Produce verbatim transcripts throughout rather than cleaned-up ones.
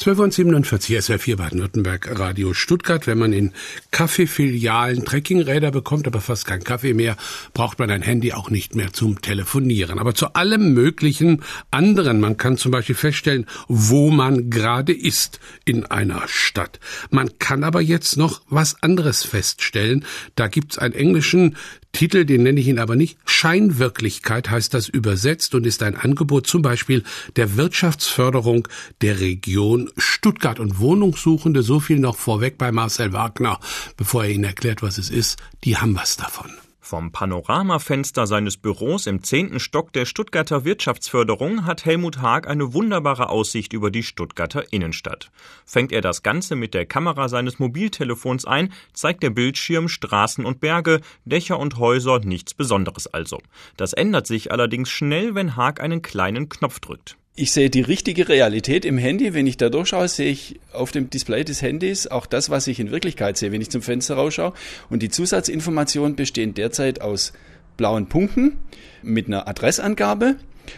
zwölf Uhr siebenundvierzig, S R vier Baden-Württemberg, Radio Stuttgart. Wenn man in Kaffeefilialen Trekkingräder bekommt, aber fast kein Kaffee mehr, braucht man ein Handy auch nicht mehr zum Telefonieren. Aber zu allem möglichen anderen. Man kann zum Beispiel feststellen, wo man gerade ist in einer Stadt. Man kann aber jetzt noch was anderes feststellen. Da gibt's einen englischen Titel, den nenne ich Ihnen aber nicht. Scheinwirklichkeit heißt das übersetzt und ist ein Angebot zum Beispiel der Wirtschaftsförderung der Region Stuttgart. Und Wohnungssuchende, so viel noch vorweg bei Marcel Wagner, bevor er Ihnen erklärt, was es ist, die haben was davon. Vom Panoramafenster seines Büros im zehnten Stock der Stuttgarter Wirtschaftsförderung hat Helmut Haag eine wunderbare Aussicht über die Stuttgarter Innenstadt. Fängt er das Ganze mit der Kamera seines Mobiltelefons ein, zeigt der Bildschirm Straßen und Berge, Dächer und Häuser, nichts Besonderes also. Das ändert sich allerdings schnell, wenn Haag einen kleinen Knopf drückt. Ich sehe die richtige Realität im Handy. Wenn ich da durchschaue, sehe ich auf dem Display des Handys auch das, was ich in Wirklichkeit sehe, wenn ich zum Fenster rausschaue. Und die Zusatzinformationen bestehen derzeit aus blauen Punkten mit einer Adressangabe.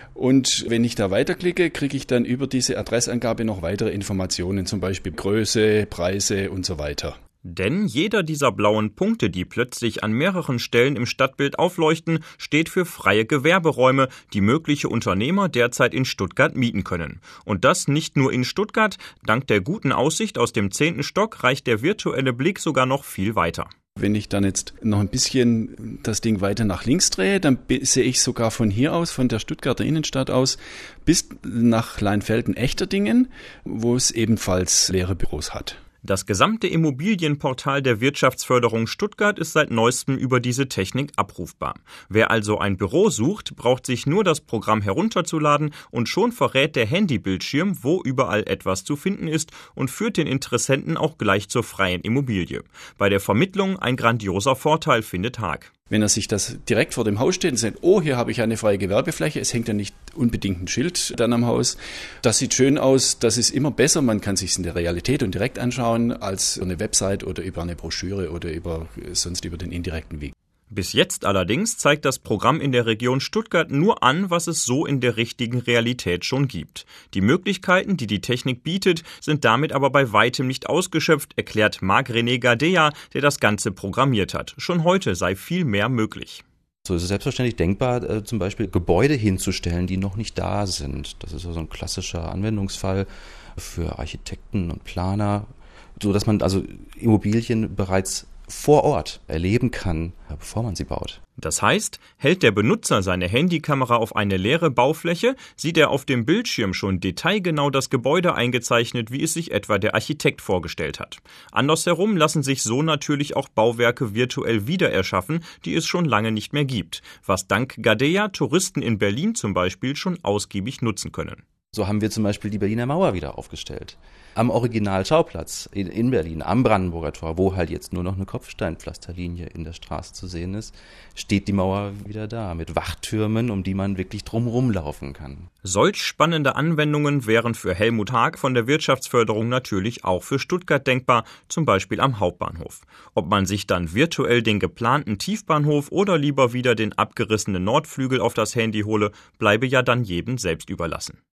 Und wenn ich da weiterklicke, kriege ich dann über diese Adressangabe noch weitere Informationen, zum Beispiel Größe, Preise und so weiter. Denn jeder dieser blauen Punkte, die plötzlich an mehreren Stellen im Stadtbild aufleuchten, steht für freie Gewerberäume, die mögliche Unternehmer derzeit in Stuttgart mieten können. Und das nicht nur in Stuttgart. Dank der guten Aussicht aus dem zehnten Stock reicht der virtuelle Blick sogar noch viel weiter. Wenn ich dann jetzt noch ein bisschen das Ding weiter nach links drehe, dann sehe ich sogar von hier aus, von der Stuttgarter Innenstadt aus, bis nach Leinfelden-Echterdingen, wo es ebenfalls leere Büros hat. Das gesamte Immobilienportal der Wirtschaftsförderung Stuttgart ist seit neuestem über diese Technik abrufbar. Wer also ein Büro sucht, braucht sich nur das Programm herunterzuladen und schon verrät der Handybildschirm, wo überall etwas zu finden ist und führt den Interessenten auch gleich zur freien Immobilie. Bei der Vermittlung ein grandioser Vorteil, findet Haag. Wenn er sich das direkt vor dem Haus steht und sagt, oh, hier habe ich eine freie Gewerbefläche, es hängt ja nicht unbedingt ein Schild dann am Haus. Das sieht schön aus, das ist immer besser, man kann sich es in der Realität und direkt anschauen, als über eine Website oder über eine Broschüre oder über sonst über den indirekten Weg. Bis jetzt allerdings zeigt das Programm in der Region Stuttgart nur an, was es so in der richtigen Realität schon gibt. Die Möglichkeiten, die die Technik bietet, sind damit aber bei weitem nicht ausgeschöpft, erklärt Marc-René Gadea, der das Ganze programmiert hat. Schon heute sei viel mehr möglich. So ist es selbstverständlich denkbar, äh, zum Beispiel Gebäude hinzustellen, die noch nicht da sind. Das ist so ein klassischer Anwendungsfall für Architekten und Planer, so dass man also Immobilien bereits vor Ort erleben kann, bevor man sie baut. Das heißt, hält der Benutzer seine Handykamera auf eine leere Baufläche, sieht er auf dem Bildschirm schon detailgenau das Gebäude eingezeichnet, wie es sich etwa der Architekt vorgestellt hat. Andersherum lassen sich so natürlich auch Bauwerke virtuell wiedererschaffen, die es schon lange nicht mehr gibt, was dank Gadea Touristen in Berlin zum Beispiel schon ausgiebig nutzen können. So haben wir zum Beispiel die Berliner Mauer wieder aufgestellt. Am Originalschauplatz in, in Berlin, am Brandenburger Tor, wo halt jetzt nur noch eine Kopfsteinpflasterlinie in der Straße zu sehen ist, steht die Mauer wieder da mit Wachtürmen, um die man wirklich drumherum laufen kann. Solch spannende Anwendungen wären für Helmut Haag von der Wirtschaftsförderung natürlich auch für Stuttgart denkbar, zum Beispiel am Hauptbahnhof. Ob man sich dann virtuell den geplanten Tiefbahnhof oder lieber wieder den abgerissenen Nordflügel auf das Handy hole, bleibe ja dann jedem selbst überlassen.